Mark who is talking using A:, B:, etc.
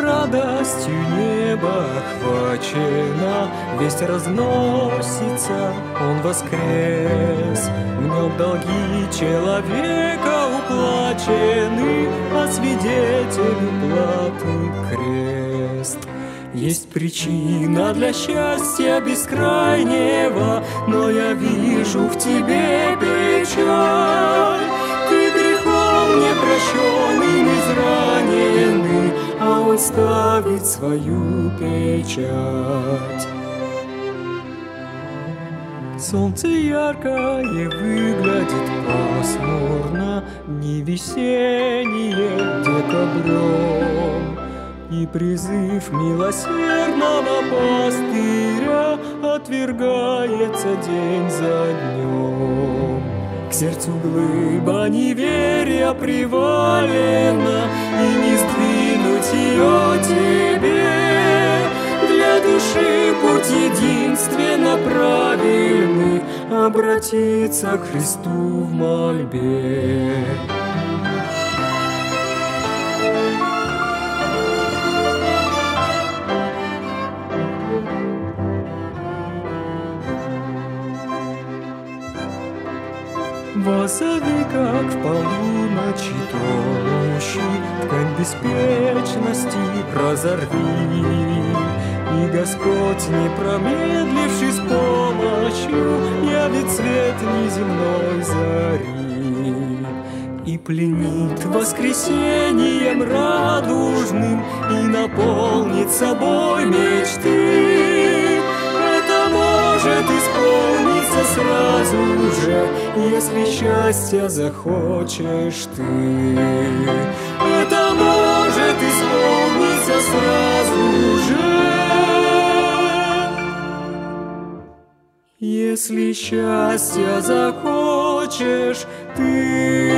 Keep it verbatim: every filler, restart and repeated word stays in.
A: Радостью небо охвачено, весть разносится, Он воскрес. В нем долги человека уплачены, а свидетелю платы крест. Есть причина для счастья бескрайнего, но я вижу в тебе печаль. Ты грехом непрощенным израненный, а Он ставит свою печать. Солнце яркое выглядит пасмурно, не весеннее декабрем. И призыв милосердного пастыря отвергается день за днем. К сердцу глыба неверия привалена, и не сдвинуть ее тебе. Для души путь единственно правильный — обратиться к Христу в мольбе. Воззови, как в полуночи тонущий, ткань беспечности разорви. И Господь, не промедливший с помощью, явит свет неземной зари. И пленит воскресением радужным, и наполнит собой мечты. Это может исполниться сразу же, если счастья захочешь ты. Это может исполниться сразу же, если счастья захочешь ты.